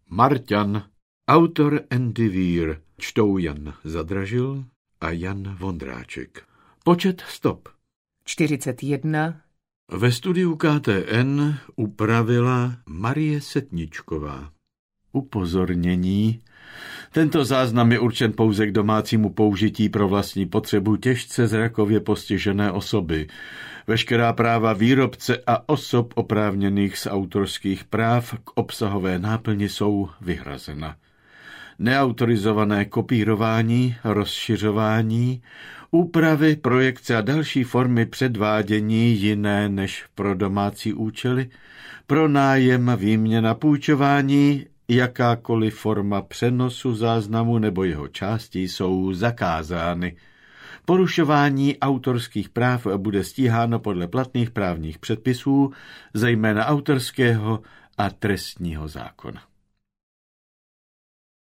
Marťan, autor Andy Weir, čtou Jan Zadražil a Jan Vondráček. Počet stop 41. Ve studiu KTN upravila Marie Setničková. Upozornění. Tento záznam je určen pouze k domácímu použití pro vlastní potřebu těžce zrakově postižené osoby. Veškerá práva výrobce a osob oprávněných z autorských práv k obsahové náplni jsou vyhrazena. Neautorizované kopírování, rozšiřování, úpravy, projekce a další formy předvádění jiné než pro domácí účely, pronájem, výměna, půjčování, jakákoliv forma přenosu záznamu nebo jeho částí jsou zakázány. Porušování autorských práv bude stíháno podle platných právních předpisů, zejména autorského a trestního zákona.